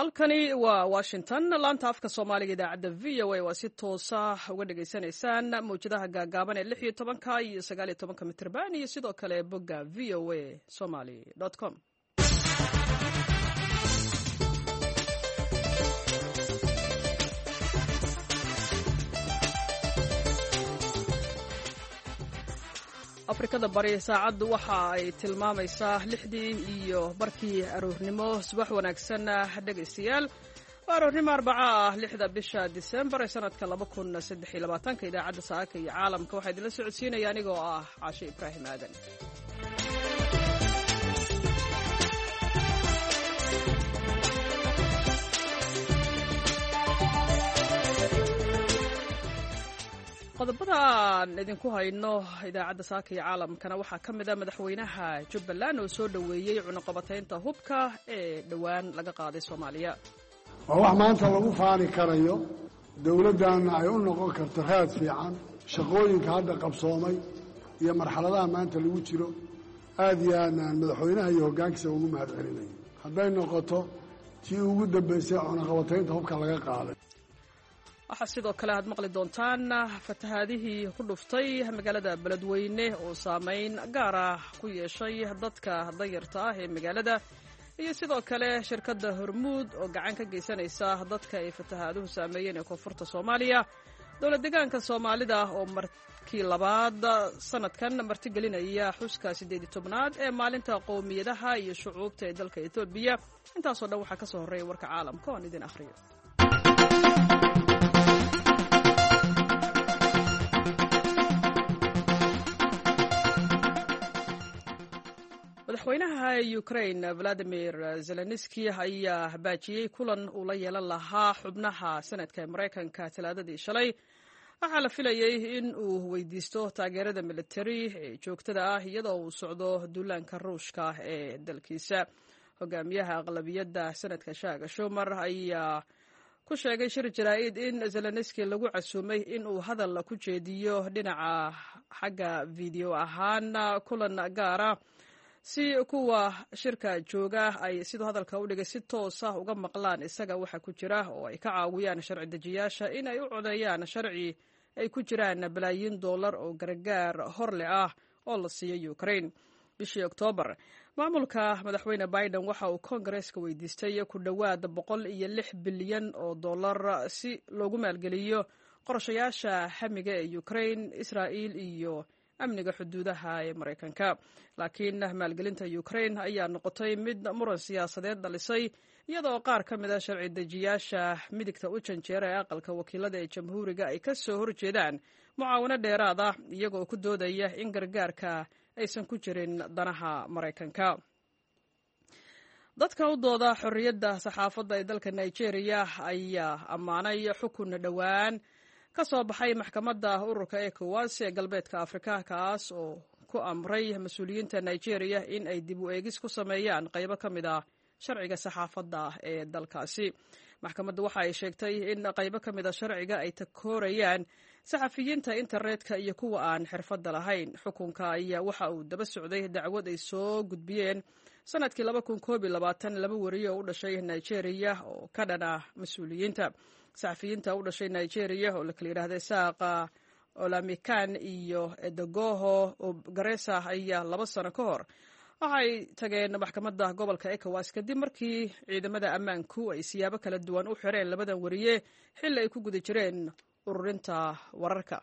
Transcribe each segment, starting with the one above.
halkani waa Washington laanta afka Soomaaliga idaacadda VOA waa si toos ah uga dhageysanaysaan mowjadaha gaagaaban ee 16 iyo 19 mitirban iyo sidoo kale bogga voasomali.com. afrikada bari saacaddu waxa ay tilmaamaysaa 6 iyo barkii aroornimo subax wanaagsan dhageystayaal waa aroornimo Arbaca ah 6 bisha December sanadka 2023 idaacadda saaka iyo caalamka waxaa idinla socodsiinaya anigoo ah Caashe Ibraahim Aadan. qodobada aan idinku hayno idaacadda saaka iyo caalamkana waxaa ka mid ah madaxweynaha Jubbaland oo soo dhaweeyay cunaqabataynta hubka ee dhawaan laga qaaday Soomaaliya. waa wax maanta lagu faani karayo dawladdaanna ay u noqon karto raad fiican shaqooyinka hadda qabsoomay iyo marxaladaha maanta lagu jiro aad iyo aadnaan madaxweynaha iyo hoggaankiisa ugu mahadcelinayo hadday noqoto tii ugu dambaysay cunaqabataynta hubka laga qaaday. waxaa sidoo kale aad maqli doontaan fatahaadihii ku dhuftay magaalada Beledweyne oo saameyn gaar ah ku yeeshay dadka danyarta ah ee magaalada iyo sidoo kale shirkadda Hormuud oo gacan ka geysanaysa dadka ay fatahaaduhu saameeyeen ee koonfurta Soomaaliya. dowlad deegaanka Soomaalida oo markii labaad sanadkan martigelinaya xuska 18aad ee maalinta qowmiyadaha iyo shucuubta ee dalka Itoobiya. intaasoo dhan waxaa ka soo horeeya warka caalamka oo aan idin akhriyo. madaxweynaha Ukraine Vladimir Zelensky ayaa baajiyay kulan uu la yeelan lahaa xubnaha sanadka Mareykanka Talaadadii shalay. waxaa la filayay in uu weydiisto taageerada military ee joogtada ah iyadoo uu socdo duulaanka Ruushka ee dalkiisa. hogaamiyaha aqlabiyadda sanadka Shaaga Schumer ayaa ku sheegay shir jaraa'id in Zelensky lagu casuumay in uu hadal ku jeediyo dhinaca xagga video ahaan kulan gaara si kuwa shirka jooga ay sidoo hadalka u dhigay si toos ah uga maqlaan isaga waxa ku jira oo ay ka caawiyaan sharci dejiyaasha in ay u codeeyaan sharci ay ku jiraan balaayiin dollar oo gargaar horle ah oo la siiyo Ukraine. bishii Oktoobar maamulka madaxweyne Biden waxa uu Congress-ka weydiistay ku dhawaad 106 bilyan oo dollar si loogu maalgeliyo qorshayaasha xamiga ee Ukraine, Israa'iil iyo amniga xuduudaha ee Mareykanka. laakiin maalgelinta Ukraine ayaa noqotay mid muran siyaasadeed dhalisay iyadoo qaar ka mid ah sharci dejiyaasha midigta u janjeera ee aqalka wakiilada ee jamhuuriga ay ka soo horjeedaan mucaawano dheeraad ah iyagoo ku doodaya in gargaarka aysan ku jirin danaha Mareykanka. dadka u dooda xorriyadda saxaafadda ee dalka Nigeria ayaa ammaanay xukun dhawaan ka soo baxay maxkamadda ururka ECOWAS ee galbeedka Afrika kaas oo ku amray mas'uuliyiinta Nigeria in ay dib u eegis ku sameeyaan qaybo ka mid ah sharciga saxaafadda ee dalkaasi. maxkamaddu waxa ay sheegtay in qaybo ka mid ah sharciga ay takoorayaan saxafiyiinta internetka iyo kuwa aan xirfadda lahayn. xukunka ayaa waxa uu daba socday dacwad ay soo gudbiyeen sanadkii 2021 laba wariye oo u dhashay Nigeria oo ka dhan ah mas'uuliyiinta. saxafiyiinta u dhashay Nigeria oo la kala yiraahdo Saaqa Olamikan iyo Edogoho Garessa ayaa 2 sano ka hor waxay tageen maxkamadda gobolka ECOWAS kadib markii ciidamada ammaanku ay siyaabo kala duwan u xireen labadan wariye xilli ay ku guda jireen ururinta wararka.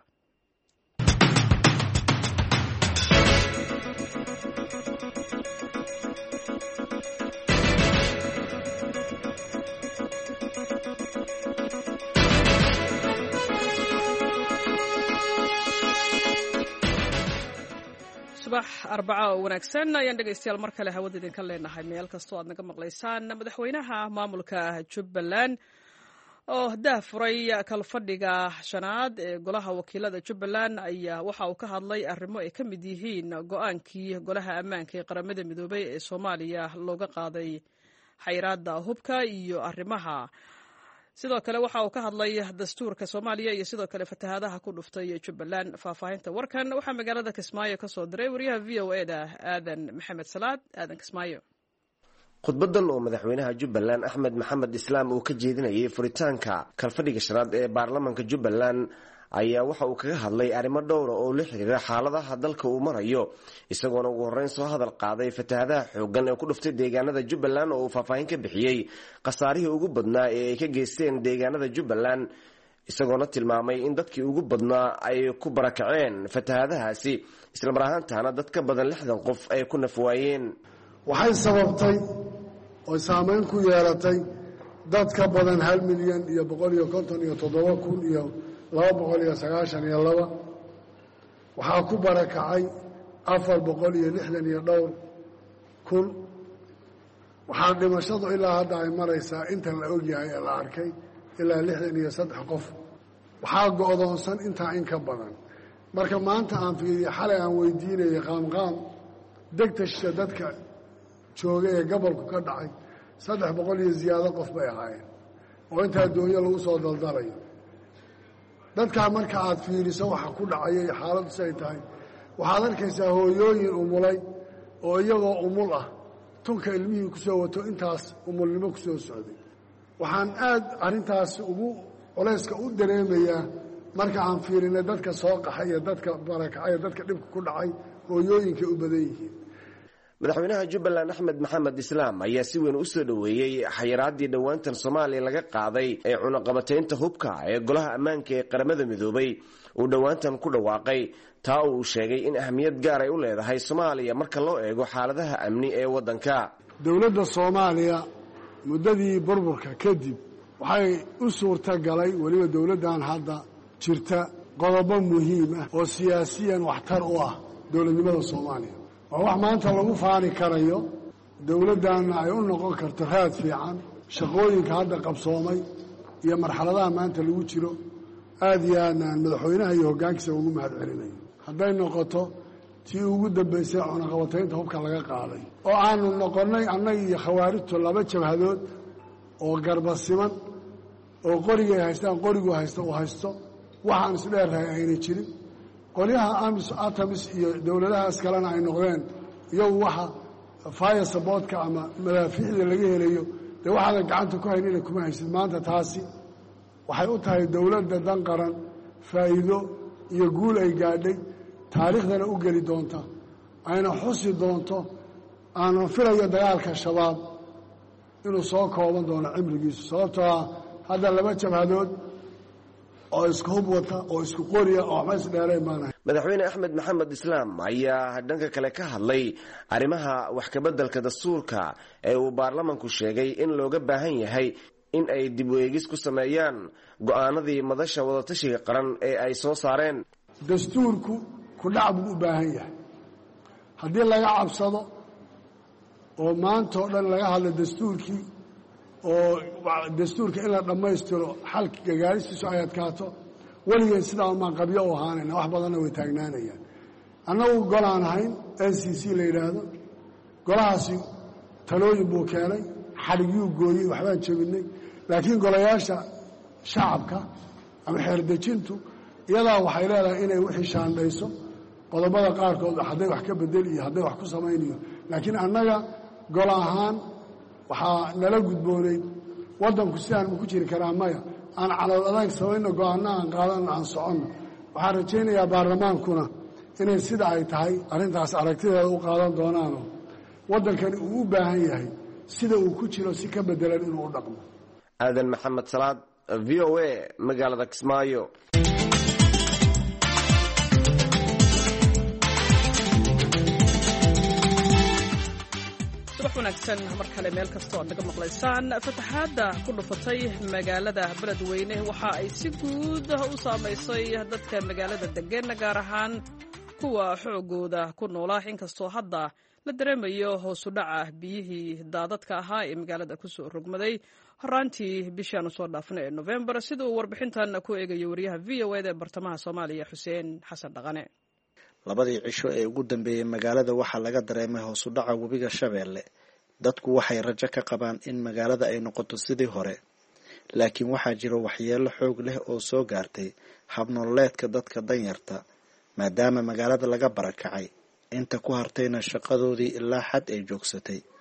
subax Arbaca oo wanaagsan ayaan dhegeystayaal mar kale hawada idinka leenahay meel kastoo aad naga maqlaysaan. madaxweynaha maamulka Jubbaland oo daafuray kalfadhiga 5aad ee golaha wakiilada Jubbaland ayaa waxa uu ka hadlay arrimo ay ka mid yihiin go'aankii golaha ammaanka ee qaramada midoobay ee Soomaaliya looga qaaday xayiraadda hubka iyo arrimaha sidoo kale waxa uu ka hadlay dastuurka Soomaaliya iyo sidoo kale fatahaadaha ku dhuftay Jubbaland. faahfaahinta warkan waxaa magaalada Kismaayo ka soo diray wariyaha VOA-da Aadan Maxamed Salaad. Aadan Kismaayo. khudbadan oo madaxweynaha Jubbaland Axmed Maxamed Islaam uu ka jeedinayay furitaanka kalfadhiga shanaad ee baarlamaanka Jubbaland ayaa waxa uu kaga hadlay arrimo dhowr oo la xiriira xaaladaha dalka uu marayo isagoona ugu horeyn soo hadal qaaday fatahaadaha xooggan ee ku dhuftay deegaanada Jubbaland oo uu faahfaahin ka bixiyay qasaarihii ugu badnaa ee ay ka geysteen deegaanada Jubbaland isagoona tilmaamay in dadkii ugu badnaa ay ku barakaceen fatahaadahaasi isla mar ahaantaana dad ka badan 60 qof ay ku nafwaayeen waxay sababtay oo saameyn ku yeelatay dad ka badan 1,157,292 waxaa ku barakacay 462,000 waxaa dhimashadu ilaa hadda ay maraysaa inta la ogyahay ee la arkay ilaa 63 qof waxaa go'doonsan intaa in ka badan marka maanta aan fiiriyo xalay aan weydiinayay qaamqaam degtasha dadka jooga ee gobolku ka dhacay 300 iyo ziyaado qof bay ahaayeen oo intaa doonyo lagu soo daldalayo dadkaa marka aad fiiriso waxa ku dhacaya iyo xaaladdu say tahay waxaad arkaysaa hooyooyin umulay oo iyagoo umul ah tunka ilmihii ku soo wato intaas umulnimo ku soo socday waxaan aad arrintaas ugu culayska u dareemayaa marka aan fiirinay dadka soo qaxay iyo dadka barakacay iyo dadka dhibka ku dhacay hooyooyinka u badan yihiin madaxweynaha Jubbaland Axmed Maxamed Islaam ayaa si weyn u soo dhaweeyay xayiraadii dhawaantan Soomaaliya laga qaaday ee cunaqabateynta hubka ee golaha ammaanka ee qaramada midoobay uu dhawaantan ku dhawaaqay taa uu sheegay in ahmiyad gaar ay u leedahay Soomaaliya marka loo eego xaaladaha amni ee wadanka dawladda Soomaaliya muddadii burburka kadib waxay u suurta galay waliba dawladdan hadda jirta qodobo muhiim ah oo siyaasiyan waxtar u ah dawladnimada Soomaaliya waa wax maanta lagu faani karayo dawladdanna ay u noqon karto raad fiican shaqooyinka hadda qabsoomay iyo marxaladaha maanta lagu jiro aad iyo aadnaan madaxweynaha iyo hoggaankiisa ugu mahad celinayo hadday noqoto tii ugu dambaysay cunaqabataynta hubka laga qaaday oo aanu noqonnay annaga iyo khawaarijtu 2 jabhadood oo garbasiman oo qorigay haystaan qorigu haysta uu haysto waxaan isdheerrahay ayna jirin qolyaha atamis iyo dawladahaas kalena ay noqdeen iyagu waxa fire supportka ama madaafiicda laga helayo dee waxaadan gacanta ku haynina kuma haysid maanta taasi waxay u tahay dawladda dan qaran faa'iido iyo guul ay gaadhay taariikhdana u geli doonta ayna xusi doonto aanan filayo dagaalka shabaab inuu soo kooban doono cimrigiisu sababtoo ah hadda 2 jabhadood oo isku hub wata oo isku qoriya oo waxba isdheereen maanahay madaxweyne Axmed Maxamed Islaam ayaa dhanka kale ka hadlay arrimaha wax ka beddelka dastuurka ee uu baarlamaanku sheegay in looga baahan yahay in ay dib u eegis ku sameeyaan go'aanadii madasha wadatashiga qaran ee ay soo saareen dastuurku ku dhac buu u baahan yahay haddii laga cabsado oo maanta oo dhan laga hadlo dastuurkii oo dastuurka in la dhammaystiro xalka gagaaristiisu ay adkaato weligeed sidaa umaan qabyo u ahaanayna wax badanna way taagnaanayaan annagu golaan ahayn NCC la yidhaahdo golahaasi talooyin buu keenay xadhigyuu gooyey waxbaan jebinay laakiin golayaasha shacabka ama xeerdejintu iyadaa waxay leedahay inay wixii shaandhayso qodobada qaarkood hadday wax ka bedeli iyo hadday wax ku samaynayo laakiin annaga gol ahaan waxaa nala gudboonayd waddanku sidaan ma ku jiri karaa maya aan calool adag samayno go'aanno aan qaadanno aan soconno waxaan rajaynayaa baarlamaankuna inay sida ay tahay arrintaas aragtideeda u qaadan doonaanoo waddankani uu u baahan yahay sida uu ku jiro si ka beddelan inuu u dhaqmo aadan maxamed salaad VOA magaalada Kismaayo wanaagsan mar kale meel kasta oo naga maqlaysaan fatahaadda ku dhufatay magaalada beledweyne waxa ay si guud u saamaysay dadka magaalada degan gaar ahaan kuwa xoogooda ku noolaa inkastoo hadda la dareemayo hoos u dhaca biyihii daadadka ahaa ee magaalada kusoo rogmaday horaantii bishii aanu soo dhaafnay ee November sida uu warbixintan ku eegayo wariyaha VOA ee bartamaha Soomaaliya Xuseen Xasan Dhaqane labadii cisho ee ugu dambeeyay magaalada waxaa laga dareemay hoos u dhaca webiga Shabeelle dadku waxay rajo ka qabaan in magaalada ay noqoto sidii hore laakiin waxaa jira waxyeello xoog leh oo soo gaartay habnololeedka dadka danyarta maadaama magaalada laga barakacay inta ku hartayna shaqadoodii ilaa xad ay joogsatay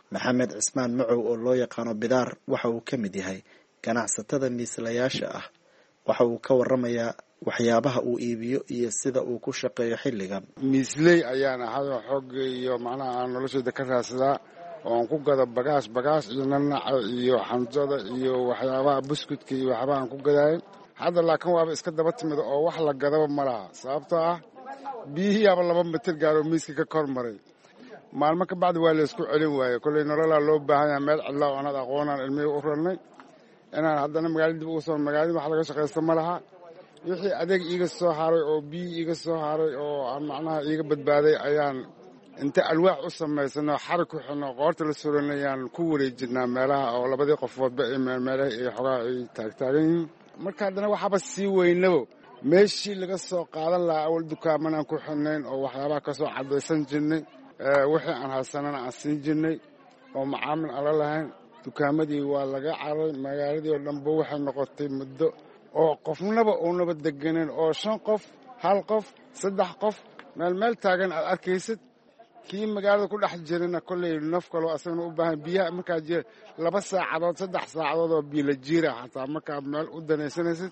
maxamed cismaan macow oo loo yaqaano bidaar waxa uu ka mid yahay ganacsatada miislayaasha ah. waxa uu ka waramayaa waxyaabaha uu iibiyo iyo sida uu ku shaqeeyo xilligan. miisley ayaan ahay oo xoog iyo macnaha aan noloshayda ka raadsadaa oo aan ku gado bagaas iyo nanaca iyo xamsada iyo waxyaabaha buskudka iyo waxyaabaha aan ku gadaayo. hadda laakiin waaba iska daba timid oo wax la gadaba ma laha, sababtoo ah biyihiiaba 2 mitir gaaroo miiska ka kor maray. maalmo ka bacdi waa la isku celin waaye. kolley nololaa loo baahan yahay, meel cidlaa oo anad aqoonaan ilmihii u rarnay inaan haddana magaalada dib ugu soo magaalada wax laga shaqaysta ma laha. wixii adeeg iiga soo haray oo biyi iiga soo haray oo aan macnaha iiga badbaaday ayaan inta alwaax u samaysanoo xarig ku xidhnoo qoorta la suranayaan ku wareejinaa meelaha oo labadii qofoodba ay meelaha ay xogaa ay taagtaagan yihiin. marka haddana waxaaba sii weynabo meeshii laga soo qaadan lahaa awal dukaamanaan ku xidhnayn oo waxyaabaha ka soo cadaysan jirnay, wixii aan haysanana aan siin jirnay oo macaamil ala lahayn. dukaamadii waa laga caray, magaaladii oo dhanba waxay noqotay muddo oo qofnaba uunaba deganin oo 5 qof 1 qof 3 qof meel taagan aad arkaysid. kii magaalada ku dhex jirana kolley naf kaloo asagana u baahan biyaha markaa jira 2 saacadood 3 saacadood oo biyo la jiira xataa markaad meel u danaysanaysid.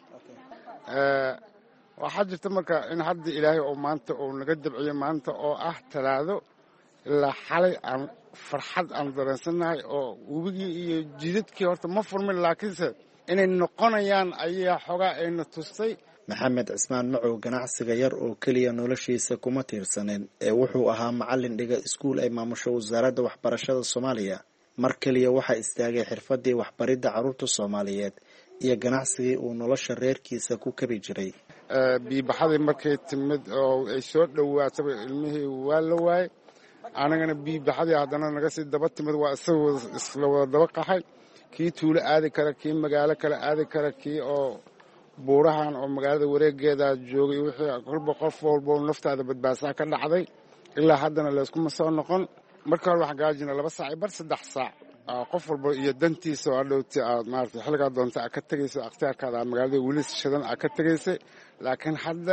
waxaa jirta marka in hadda ilaahay oo maanta uu naga dabciyo maanta oo ah Talaado ilaa xalay aan farxad aan dareensanahay oo webigii iyo jidadkii horta ma furmin, laakiinse inay noqonayaan ayaa xogaa ayna tustay. maxamed cismaan macow ganacsiga yar oo keliya noloshiisa kuma tiirsaneen ee wuxuu ahaa macallin dhiga iskuul ay maamusho wasaaradda waxbarashada Soomaaliya. mar kaliya waxaa istaagay xirfadii waxbaridda carruurta Soomaaliyeed iyo ganacsigii uu nolosha reerkiisa ku kabi jiray. biibaxadii markay timid oo ay soo dhawaatay ilmihii waa la waayay, anagana biibaxadii haddana naga sii daba timid waa isagoo isla wada daba qaxay. kii tuulo aadi kara, kii magaalo kale aadi kara, kii oo buurahan oo magaalada wareegeeda joogay. wixii kolba qof walba naftaada badbaadsaa ka dhacday. ilaa haddana layskuma soo noqon. marka hore waxaan gaajina 2 saac bar 3 saac qof walba iyo dantiisa oo dhowti aad maartay xilligaa doonta aad ka tagayso akhtiyaarkaada magaalada weli shidan aad ka tagaysay. laakiin hadda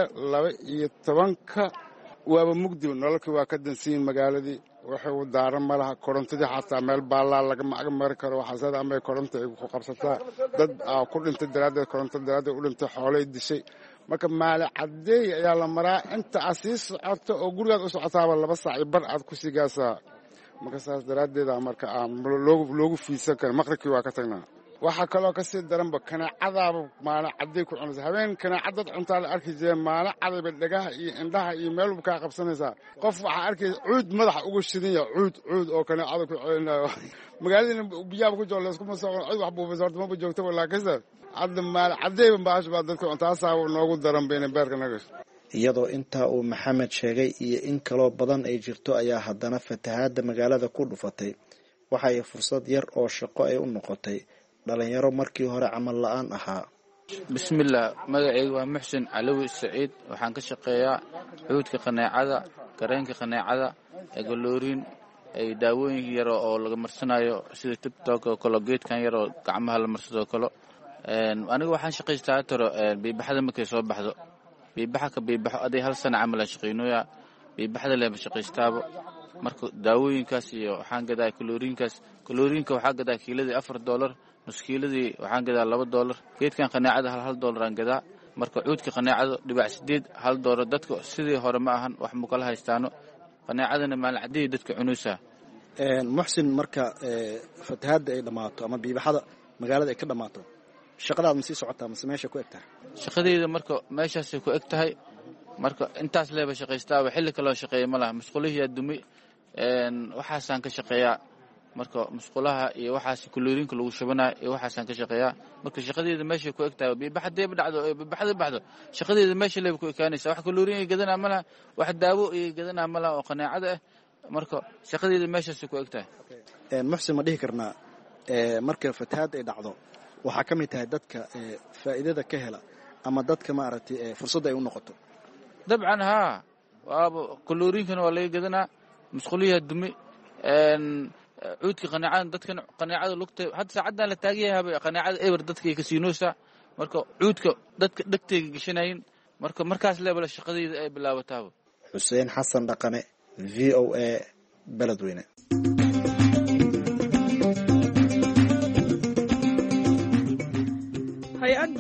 12 waaba mugdi, nololkii waa ka dansiin magaaladii. waxay u daaran ma laha, korontadii xataa meel baallaa lagama mari karo. waxaasada ama koronto ay ku qabsataa dad ku dhintay daraaddeed, koronto daraaddeed u dhintay, xoolay dishay. marka maali cadeey ayaa la maraa inta aad sii socoto oo gurigaad u socotaaba 2 saac bar aad ku sii gaasaa. marka saas daraaddeeda marka aan loogu fiidsan karin. maqribkii waa ka tagnaa. waxaa kaloo ka sii daranba kanaacadaaba maalin caday ku cunaysa. habeen kanaacadad cuntaa la arki jireen, maalin cadayba dhagaha iyo indhaha iyo meel walba kaa qabsanaysaa. qof waxaa arkaysa cuud madaxa uga shidan yaha, cuud oo kanaacada ku celinayo. magaaladina biyaaba ku jiro layskuma soo cun, cid wax buufaysa horta maba joogtaba. laakiinse hadda maalin cadayba baash baa dadka cuntaasaaba noogu daran bayna beerka naga. iyadoo intaa uu maxamed sheegay iyo in kaloo badan ay jirto ayaa haddana fatahaadda magaalada ku dhufatay. waxa ay fursad yar oo shaqo ay u noqotay dhalinyaro markii hore camal la'aan ahaa. bismillaah, magacaygu waa muxsin calawi saciid. waxaan ka shaqeeyaa cuudka qaneecada, gareenka qaneecada, egolooriin, ay daawooyin yar oo laga marsanayo sida TikTok oo kale, geedkan yar oo gacmaha la marsado kale. aniga waxaan shaqaystaa tiro biibaxada markay soo baxdo. biibaxa ka biibaxo aday 1 sano camal aan shaqeynooya. biibaxada leeba shaqaystaaba. marka daawooyinkaas iyo waxaan gadaa kalooriinka waxaa gadaa kiiladii $4, nus kiiladii waxaan gadaa $2. geedkan qaneecada $1 aan gadaa. marka cuudka qaneecada $8 $1. dadka sidii hore ma ahan, wax mu kala haystaano. qaneecadana maalin cadeey dadka cunaysaa. muxsin, marka fatahaadda ay dhamaato ama biibaxada magaalada ay ka dhamaato, shaqadaad ma sii socotaa mase meesha ku egtahay? shaqadeyda marka meeshaasay ku eg tahay. marka intaas leeba shaqaystaaba, xilli kaloo shaqeeya ma laha. musqulihii dumi waxaasaan ka shaqeeyaa. marka musqulaha iyo waxaas kalooriinka lagu shubanayo iyo waxaasaan ka shaqeeyaa. marka shaqadeeda meeshay ku eg tahay. biibaxadeeba dhacdo biibaxada baxdo, shaqadeeda meesha leeba ku ekaanaysa. wax kalooriin ay gadanaa ma laha, wax daawo ay gadanaa ma laha oo qaneecada ah. marka shaqadeeda meeshaasay ku eg tahay. muxsin, ma dhihi karnaa marka fatahaad ay dhacdo waxaa ka mid tahay dadka faa'iidada ka hela ama dadka maaragtay fursad ay u noqoto? dabcan haa, waaba kalooriinkana waa laga gadanaa, musquliyaha dumi, cuudka qaneecada. dadkan qaneecada lugta hadda saacadan la taagan yahay qaneecada eber dadka ay ka siinoosaa. marka cuudka dadka dhegtayga gashanayin. marka markaas leebala shaqadeyda ay bilaabataaba. xuseen xasan dhaqane, VOA, Beledweyne.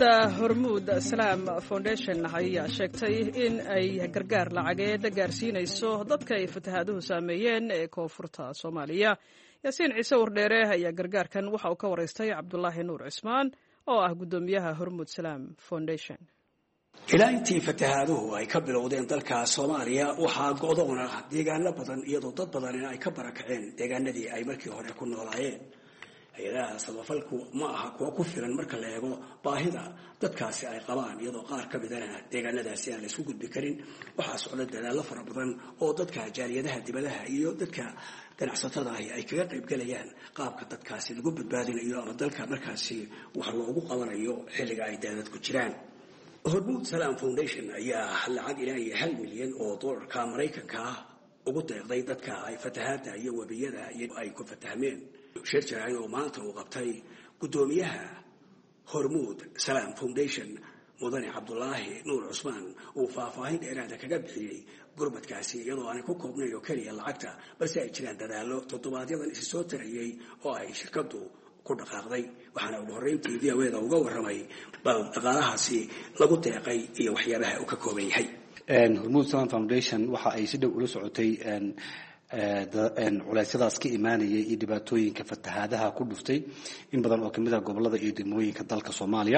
hay-adda hormuud salaam foundation ayaa sheegtay in ay gargaar lacageed gaarsiinayso dadka ay fatahaaduhu saameeyeen ee koonfurta soomaaliya. yaasiin ciise wardheere ayaa gargaarkan waxa uu ka waraystay cabdulaahi nuur cismaan oo ah guddoomiyaha hormuud salaam foundation. ilaa intii fatahaaduhu ay ka bilowdeen dalka soomaaliya waxaa go'doona deegaano badan iyadoo dad badanina ay ka barakaceen deegaanadii ay markii hore ku noolaayeen. hay-adaha samafalku ma aha kuwa ku filan marka la eego baahida dadkaasi ay qabaan, iyadoo qaar ka midana deegaanadaasi aan la isku gudbi karin. waxaa socda dadaallo fara badan oo dadka jaaliyadaha dibadaha iyo dadka ganacsatada ahi ay kaga qayb galayaan qaabka dadkaasi lagu badbaadinayo ama dalka markaasi wax loogu qabanayo xilliga ay daadadku jiraan. hormuud salaam foundation ayaa lacag ilaa iyo $1 milyan oo dollarka maraykanka ah ugu deeqday dadka ay fatahaada iyo webiyada ay ku fatahmeen. shir jaraa'id oo maanta uu qabtay guddoomiyaha hormuud salaam foundation mudane cabdulaahi nuur cusmaan uu faahfaahin dheeraada kaga bixiyey gurmadkaasi, iyadoo aanay ku koobnayn oo keliya lacagta, balse ay jiraan dadaallo toddobaadyaddan isi soo tarayey oo ay shirkaddu ku dhaqaaqday. waxaana ugu horreyntii VOAda uga warramay bal dhaqaalahaasi lagu deeqay iyo waxyaabaha uu ka kooban yahay. hormuud salaam foundation waxa ay si dhow ula socotay culeysyadaas ka imaanayay iyo dhibaatooyinka fatahaadaha ku dhuftay in badan oo kamid ah gobolada iyo degmooyinka dalka Soomaaliya.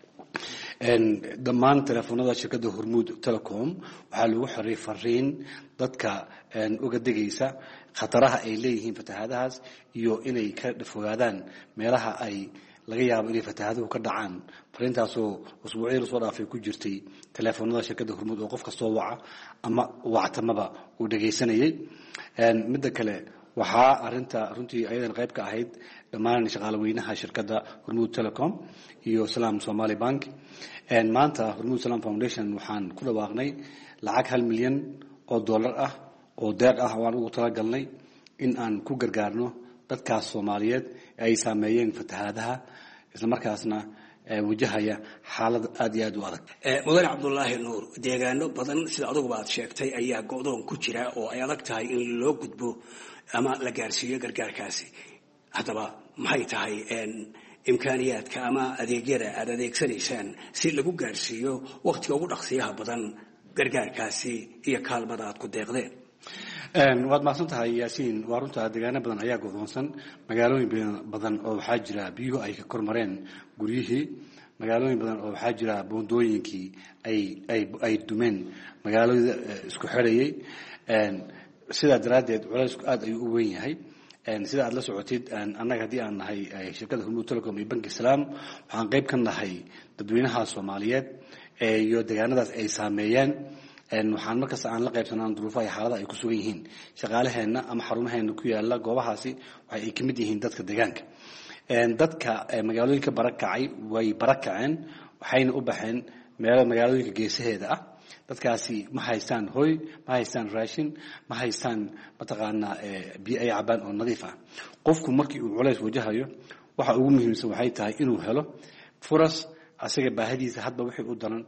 dhammaan telefoonada shirkadda hormuud telecom waxaa lagu xiray fariin dadka uga digaysa khataraha ay leeyihiin fatahaadahaas iyo inay ka fogaadaan meelaha ay laga yaabo inay fatahaaduhu ka dhacaan. fariintaasoo usbuucyadii lasoo dhaafay ku jirtay telefoonada shirkadda hormuud oo qof kastoo waca ama wactamaba uu dhagaysanayay. midda kale waxaa arinta runtii ayadan qayb ka ahayd dhammaan shaqaalaweynaha shirkadda hormuud telecom iyo salaam somali bank. maanta hormuud salaam foundation waxaan ku dhawaaqnay lacag $1 milyan oo dollar ah oo deeq ah waan ugu talagalnay in aan ku gargaarno dadkaas Soomaaliyeed ay saameeyeen fatahaadaha isla markaasna wajahaya xaalad aad iyo aad u adag. mudane cabdulaahi nuur, deegaano badan sida adugu baad sheegtay ayaa go'doon ku jira oo ay adag tahay in loo gudbo ama la gaarsiiyo gargaarkaasi. haddaba maxay tahay imkaaniyaadka ama adeegyada aad adeegsanaysaan si lagu gaarsiiyo waqtiga ugu dhaqsiyaha badan gargaarkaasi iyo kaalmada aad ku deeqdeen? waad mahadsan tahay yaasiin. waa runta deegaano badan ayaa go'doonsan. magaalooyin badan oo waxaa jira biyuhu ay ka kormareen guryihii. magaalooyin badan oo waxaa jira boondooyinkii ay dumeen magaalada isku xirayay. sidaa daraaddeed culaysku aad ayuu u weyn yahay. sida aad la socotid annaga haddii aan nahay shirkadda hormuud telecom iyo banki salaam waxaan qayb ka nahay dadweynaha Soomaaliyeed iyo deegaanadaas ay saameeyeen. waxaan markasta aan la qaybsanaa duruufaha iyo xaaladaha ay ku sugan yihiin shaqaalaheena ama xarumaheena ku yaala goobahaasi. waxa ay ka mid yihiin dadka deegaanka. dadka magaalooyinka barakacay way barakaceen waxayna u baxeen meelo magaalooyinka geesaheeda ah. dadkaasi ma haystaan hoy, ma haystaan raashin, ma haystaan mataqaanaa biyo ay cabaan oo nadiif ah. qofku markii uu culays wajahayo waxa ugu muhiimsan waxay tahay inuu helo furas asaga baahidiisa hadba wixii u daran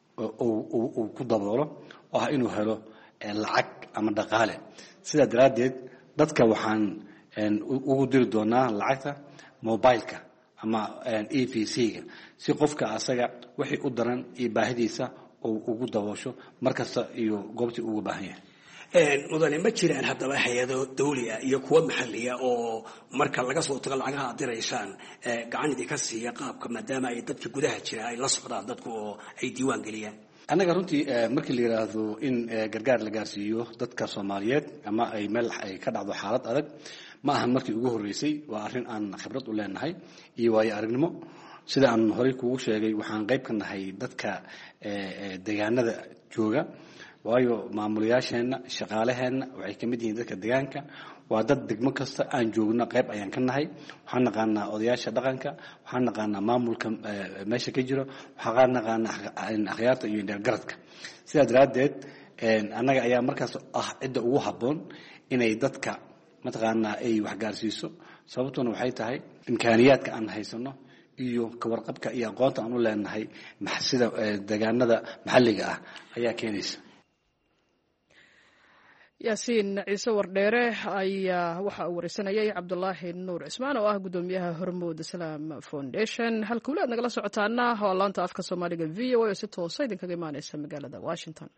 uu ku daboolo oo ah inuu helo lacag ama dhaqaale. sidaa daraaddeed dadka waxaan ugu diri doonaa lacagta mobileka ama EVC-ga si qofka asaga wixii u daran iyo baahidiisa ugu daboosho markasta iyo goobtii ugu baahan yahay. mudane ma jiraan haddaba hay-ado dawli ah iyo kuwa maxalliya oo marka laga soo tago lacagaha aad diraysaan gacan idinka siiya qaabka maadaama ay dadka gudaha jira ay la socdaan dadku oo ay diiwaan geliyaan? annaga runtii markii la yiraahdo in gargaar la gaarsiiyo dadka Soomaaliyeed ama ay meel ay ka dhacdo xaalad adag ma ahan markii ugu horeysay. waa arrin aan khibrad u leenahay iyo waayo aragnimo. sida aan horey kuugu sheegay waxaan qayb ka nahay dadka deegaanada jooga, waayo maamulayaasheena shaqaalaheena waxay ka mid yihiin dadka deegaanka. waa dad degmo kasta aan joogno qayb ayaan ka nahay. waxaan naqaanaa odayaasha dhaqanka, waxaan naqaanaa maamulka meesha ka jiro, waxaan naqaanaa akhyaarta iyo indheergaradka. sidaa daraaddeed annaga ayaa markaas ah cidda ugu habboon inay dadka mataqaanaa ay wax gaarsiiso. sababtuna waxay tahay imkaaniyaadka aan haysano iyo kawarqabka iyo aqoonta aan u leenahay sida deegaanada maxalliga ah ayaa keenaysa. yaasiin ciise wardheere ayaa waxa uu wareysanayay cabdulaahi nuur cismaan oo ah gudoomiyaha hormuud salaam foundation halka weli aad nagala socotaana waa laanta afka soomaaliga v o a oo si toosa idinkaga imaaneysa magaalada washington.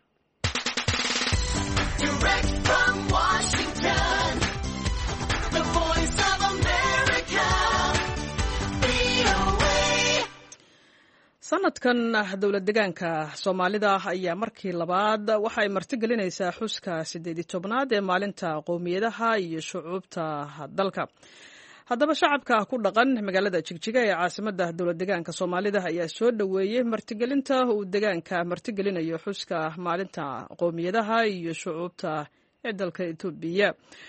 sanadkan dowlad degaanka soomaalida ayaa markii labaad waxa ay martigelinaysaa xuska 18aad ee maalinta qowmiyadaha iyo shucuubta dalka. haddaba shacabka ku dhaqan magaalada jigjiga ee caasimada dowlad degaanka soomaalida ayaa soo dhoweeyey martigelinta uu degaanka martigelinayo xuska maalinta qowmiyadaha iyo shucuubta ee dalka Itoobiya.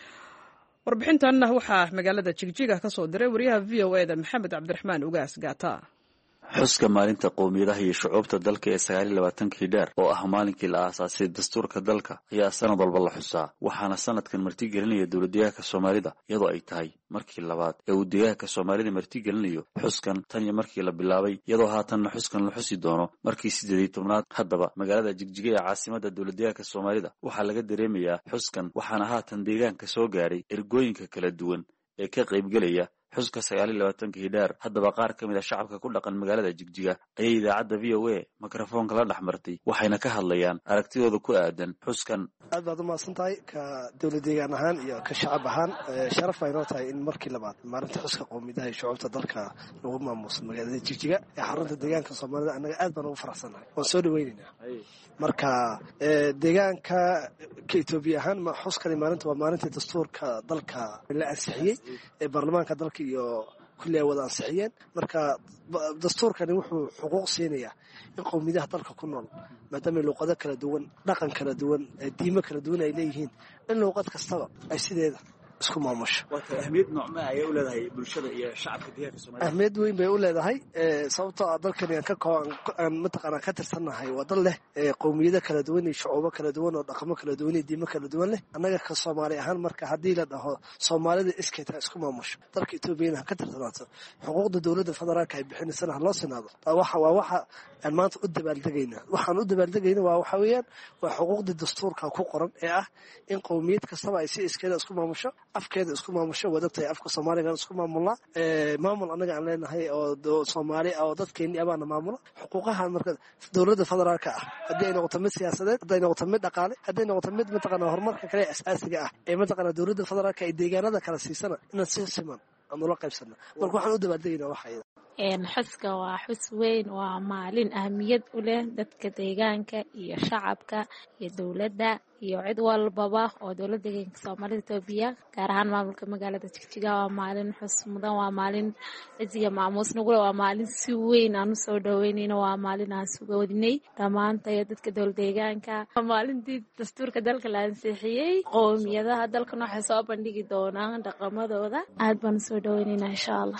warbixintan waxaa magaalada jigjiga ka soo diray wariyaha v o a da maxamed cabdiraxmaan ugaas gaata. xuska maalinta qowmiyadaha iyo shucuubta dalka ee 29 dheer oo ah maalinkii la aasaasay dastuurka dalka ayaa sanad walba la xusaa waxaana sanadkan martigelinaya dowladdeegaanka Soomaalida iyadoo ay tahay markii labaad ee uu deegaanka Soomaalida martigelinayo xuskan tan iyo markii la bilaabay iyadoo haatanna xuskan la xusi doono markii 18aad. haddaba magaalada Jigjiga ee caasimada dowladdeegaanka Soomaalida waxaa laga dareemayaa xuskan waxaana haatan deegaanka soo gaaray ergooyinka kala duwan ee ka qaybgalaya xuska 29 dheer. haddaba qaar ka mid ah shacabka ku dhaqan magaalada Jigjiga ayay idaacadda v o a mikrofoonka la dhaxmartay waxayna ka hadlayaan aragtidooda ku aadan xuskan. aad baad u mahadsantahay ka dowladdeegaan ahaan iyo ka shacab ahaan sharaf ay noo tahay in markii labaad maalinta xuska qowmiyadaha iyo shucuubta dalka lagu maamuuso magaalada Jigjiga ee xarunta deegaanka Soomaalida. anaga aad baan ugu faraxsanahay waan soo dhaweynaynaa. marka deegaanka ka Itoobiya ahaan xuskani maalinta waa maalinta dastuurka dalka la ansixiyay ee baarlamaanka dalka iyo kulli ay wada ansixiyeen. marka dastuurkani wuxuu xuquuq siinayaa in qowmiyadaha dalka ku nool maadaama luqado kala duwan dhaqan kala duwan diimo kala duwan ay leeyihiin in luqad kastaba ay sideeda isku maamusho. ahmiyad noocma ay u leedahay bulshada iyo shacabka deegaanka Soomaalida? ahmiyad weyn bay u leedahay sababtoo ah dalkani aan mataqaanaa ka tirsanahay waa dal leh qowmiyado kala duwan iyo shucuubo kala duwan oo dhaqamo kala duwan iyo diimo kala duwan leh. annaga ka Soomaali ahaan marka haddii la dhaho Soomaalida iskeeta isku maamusho dalka Itoobiya ka tirsanaato xuquuqda dowladda federaalka ay bixinaysaa loo sinaado waxa aan maanta u dabaaldegayna. waxaan u dabaaldegayna waxa weeyaan waa xuquuqda dastuurka ku qoran ee ah in qowmiyad kastaba ay si iskeeda isku maamusho afkeeda isku maamusho wadagtay afka Soomaaliga isku maamula maamul anaga aan leenahay oo Soomaali oo dadkeeni abaana maamulo xuquuqaha marka dowladda federaalka ah haddii ay noqoto mid siyaasadeed haddii ay noqoto mid dhaqaale haddii ay noqoto mid mataqaanaa horumarka kale asaasiga ah ee mataqaanaa dowladda federaalka ay deegaanada kala siisana inaan si siman aan ula qaybsano. marka waxaan u dabaaldegaynaa waxa xuska waa xus weyn waa maalin ahmiyad u leh dadka deegaanka iyo shacabka iyo dowladda iyo cid walbaba oo dowladda deegaanka Soomaalida Itoobiya gaar ahaan maamulka magaalada Jigjiga. waa maalin xus mudan waa maalin ciidiga maamuus nagu waa maalin si weyn aan u soo dhaweynayno waa maalin aan sugoodinay dhamaantay dadka dowladda deegaanka. waa maalintii dastuurka dalka la ansixiyay qowmiyadaha dalkana waxay soo bandhigi doonaan dhaqamadooda. aad baan u soo dhaweynaynaa insha Allah.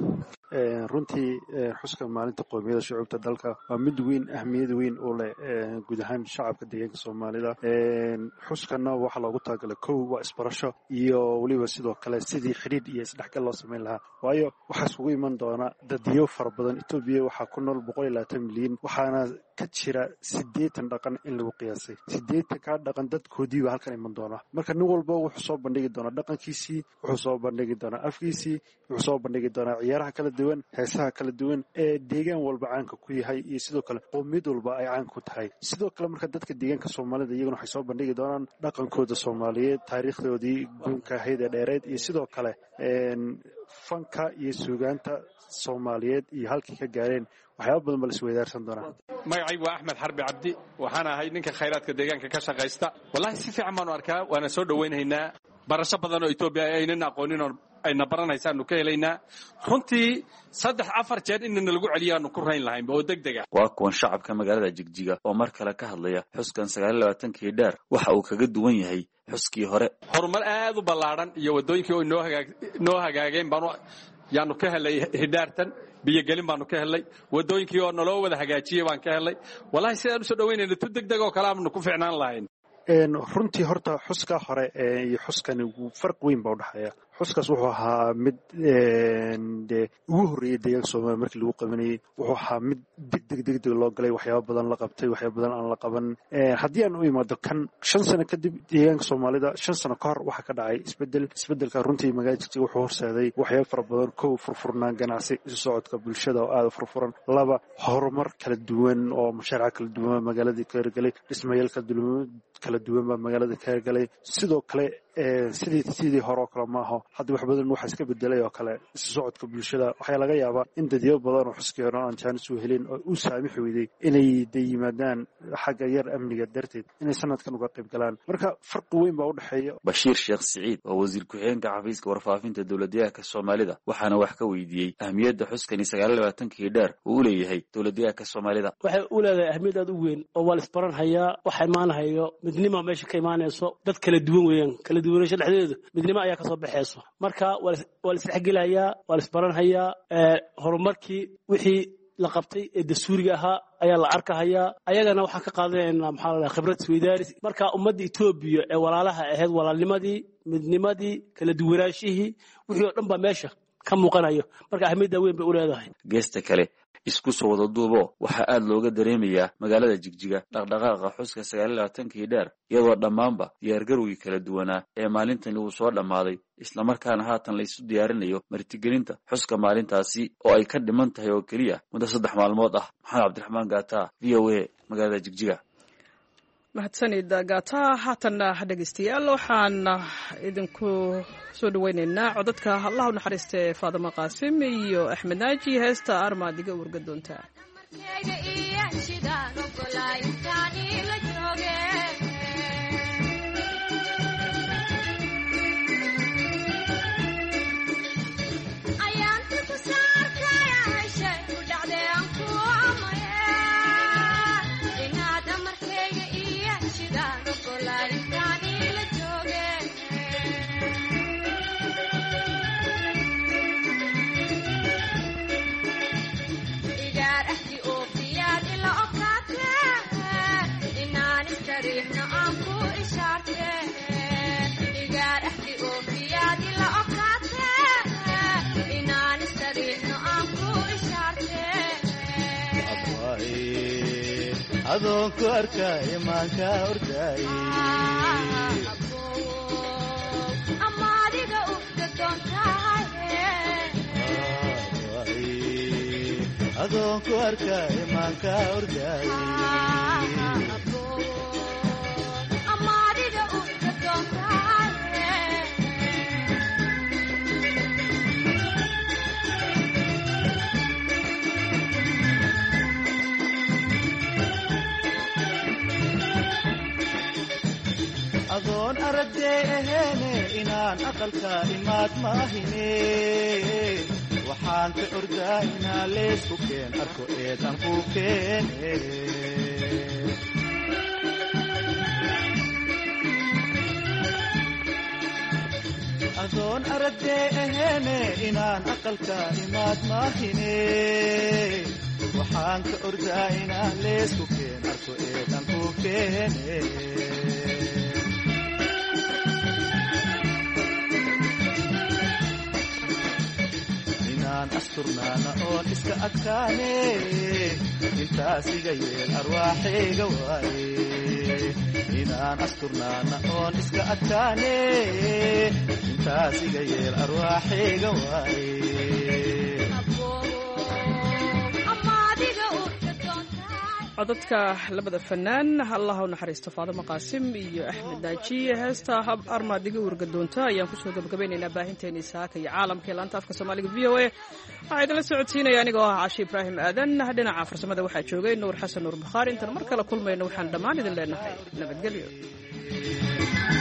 runtii xuska maalinta qowmiyada shucuubta dalka waa mid weyn ahmiyad weyn oo leh guud ahaan shacabka deegaanka Soomaalida. xuskana waxa loogu talagalay kow waa isbarasho iyo waliba sidoo kale sidii xiriir iyo isdhexgal loo sameyn lahaa waayo waxa isugu iman doona dadyo fara badan. Itoobiya waxa ku nool 120 milyan waxaana ka jira 80 dhaqan in lagu qiyaasay 80 ka dhaqan dadkoodii waa halkan iman doona. marka nin walba wuxuu soo bandhigi doona dhaqankiisii wuxuu soo bandhigi doona afkiisii wuxuu soo bandhigi doona ciyaaraha kala duwan heesaha kala duwan ee deegaan walba caanka ku yahay iyo sidoo kale qowmiyad walba ay caan ku tahay. sidoo kale marka dadka deegaanka Soomaalida iyaguna waxay soo bandhigi doonaan dhaqankooda Soomaaliyeed taariikhdoodii guunka hay'ada dheereed iyo sidoo kale fanka iyo suugaanta Soomaaliyeed iyo halkii ka gaareen waxyaabo badan bal isweydaarsan doonaa. magacaygu waa Axmed Xarbi Cabdi waxaan ahay ninka khayraadka deegaanka ka shaqeysta. wallahi si fiican baan u arkaa waana soo dhaweynaynaa barasho badan oo Itoobiya aynan aqoonin oo ayna baranaysaanu ka helaynaa. runtii 3-4 jeer inna lagu celiyaanu ku rayn lahayn oo degdeg ah. waa kuwan shacabka magaalada Jigjiga oo mar kale ka hadlaya xuskan 29 dheer waxa uu kaga duwan yahay xuskii hore. horumar aad u ballaaran iyo wadooyinkii oo noo hagaageen baan yaanu ka helay hidaartan biyo gelin baanu ka helay wadooyinkii oo naloo wada hagaajiyay baan ka helay. wallahi sidaan u soo dhaweynayna tu degdeg oo kala aanu ku fiicnaan lahayn. runtii horta xuska hore iyo xuskani farq weyn baa u dhaxeeya. xuskaas wuxuu ahaa mid dee ugu horreeyey deegaanka soomaaliya markii lagu qabanayey wuxuu ahaa mid degdeg loo galay waxyaaba badan la qabtay waxyaaba badan aan la qaban haddii aan u imaado kan 5 sano kadib deegaanka soomaalida 5 sano ka hor waxaa ka dhacay isbedelka runtii magaalada Jigjiga wuxuu horseeday waxyaaba fara badan kow furfurnaan ganacsi isu socodka bulshada oo aad u furfuran 2 horumar kala duwan oo mashaariic kala duwan magaalada ka hirgalay dhismayaal kala duwan baa magaalada ka hirgalay sidoo kale sidii hore oo kale maaha hadda wax badan waxa iska bedelay oo kale isu socodka bulshada waxaa laga yaabaa in dadyo badan oo xuskeeno aan jaanis u helin oo u saamix weyday inay yimaadaan xagga yar amniga darteed inay sanadkan uga qayb galaan marka farqi weyn baa u dhaxeeya Bashiir Sheekh Siciid oo wasiir ku-xigeenka xafiiska warfaafinta dowladda Soomaalida waxaana wax ka weydiiyay ahmiyadda xuskani 29 dheer uu u leeyahay dowladda Soomaalida waxay u leedahay ahmiyad aad u weyn oo wal isbaran haya waxa imaanayo midnimo meesha ka imaanayso dad kala duwan weeyaan kala duwanaansho dhexdeeda midnimo ayaa ka soo baxayso marka wal isxigilaya wal isbaran haya horumarkii wixii la qabtay ee dastuuriga ahaa ayaa la arkahaya ayagana waxaan ka qaadanaynaa maxaa la khibrad isweydaari marka ummadda Itoobiya ee walaalaha ahayd walaalnimadii midnimadii kala duwanaanshihii wixii oo dhan ba meesha ka muuqanayo marka ahmiyadda weyn bay u leedahay geesta kale isku soo wada duubo waxa aad looga dareemayaa magaalada Jigjiga dhaqdhaqaaqa xuska 29 dheer iyadoo dhammaanba diyaargarowgii kala duwanaa ee maalintan uu soo dhamaaday isla markaana haatan la isu diyaarinayo martigelinta xuska maalintaasi oo ay ka dhiman tahay oo kaliya muddo 3 maalmood ah Maxamed Cabdiraxmaan Gaata VOA magaalada Jigjiga mahadsanid Gaata haatan dhageystayaal waxaan idinku soo dhaweynaynaa codadka Allah u naxariistay Faadimo Qaasim iyo Axmed Naaji heesta armaadiga urga doonta adoonku arkay imaanka ordayay amaadiga ufta doontahay adoonku arkay imaanka ordayay amaadiga ufta doontahay adoon aragtay aheene inaan aqalka imaad maahine waxaan ka ordaa inaan leesku keen arko eedan ku keene adoon aragtay aheene inaan aqalka imaad maahine waxaan ka ordaa inaan leesku keen arko eedan ku keene asturnaana oon iska adkaane intaas iga yeel arwaaxayga waaye inaan asturnaana oon iska adkaane intaas iga yeel arwaaxayga waaye codadka labada fanaan Allah u naxariisto Faadimo Qaasim iyo Axmed Naaji heesta hab armaadiga urga doonta ayaan ku soo gabagabaynaynaa baahinteena saaka iyo caalamka laanta afka Soomaaliga VOA waxaa idin la socodsiinaya anigoo ah Caashi Ibraahim Aadan dhinaca farsamada waxaa joogay Nuur Xasan Nuur Bukhari inta mar kale kulmayno waxaan dhammaan idin leenahay nabadgelyo